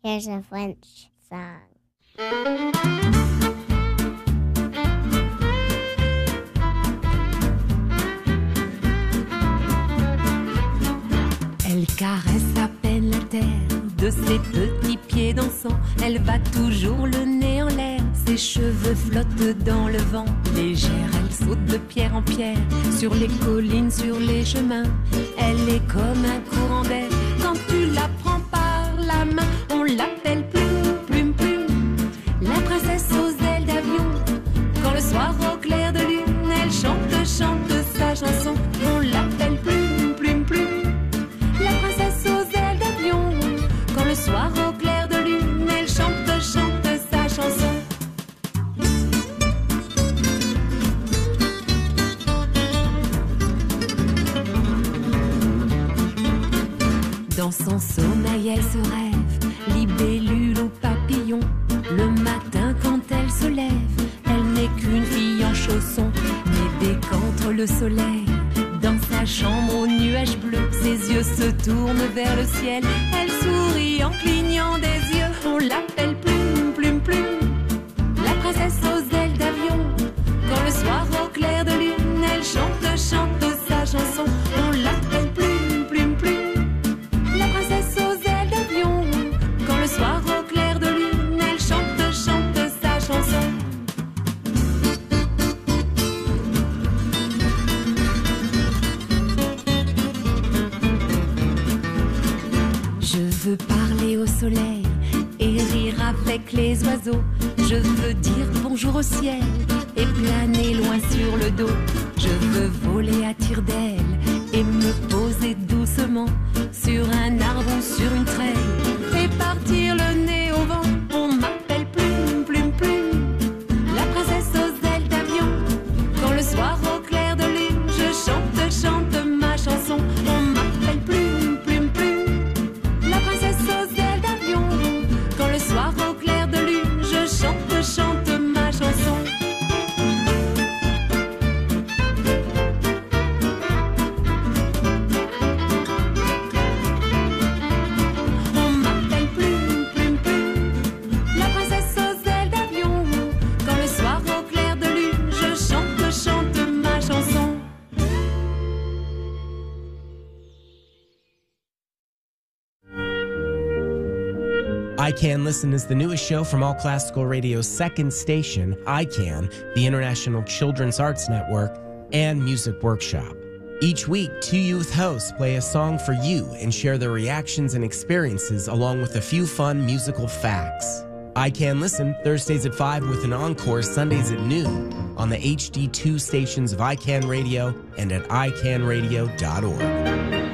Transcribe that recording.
Here's a French song. Elle caresse à peine la terre de ses petits pieds dansants. Elle va toujours le nez en l'air, ses cheveux flottent dans le vent. Légère, elle saute de pierre en pierre, sur les collines, sur les chemins. Elle est comme un courant d'air, quand tu la prends par la main. On l'appelle Plume, Plume, Plume, la princesse aux ailes d'avion. Quand le soir au clair de lune, elle chante, chante sa chanson. On l'appelle Plume, Plume, Plume, la princesse aux ailes d'avion. Quand le soir au clair de lune, elle chante, chante sa chanson. Dans son sommeil, elle se rêve, libellule ou papillon. Le matin, quand elle se lève, elle n'est qu'une fille en chaussons. Mais dès qu'entre le soleil, dans sa chambre aux nuages bleus, ses yeux se tournent vers le ciel. Elle sourit en clignant des yeux. On l'appelle Plume, Plume, Plume, la princesse aux ailes d'avion. Quand le soir au clair de lune, elle chante, chante sa chanson. On l'appelle Plume, Plume, Plume, la princesse aux ailes d'avion. Quand le soir au clair de lune, elle chante, chante sa chanson. Je veux parler au soleil et rire avec les oiseaux. Je veux dire bonjour au ciel et planer loin sur le dos. Je veux voler à tire-d'aile et me poser doucement sur un arbre ou sur une treille et partir le nez au vent. On m'appelle Plume, Plume, Plume, la princesse aux ailes d'avion. Quand le soir au clair de lune, je chante, chante ma chanson. On m'appelle Plume, Plume, Plume, la princesse aux ailes d'avion. Quand le soir au clair de lune, je chante, chante ma chanson. On m'appelle Plume, Plume, Plume, la princesse aux ailes d'avion. Quand le soir au clair de lune, je chante, chante ma chanson. iCan Listen is the newest show from All Classical Radio's second station, iCan, the International Children's Arts Network, and Music Workshop. Each week, two youth hosts play a song for you and share their reactions and experiences along with a few fun musical facts. iCan Listen, Thursdays at 5 with an encore Sundays at noon on the HD2 stations of iCan Radio and at iCanradio.org.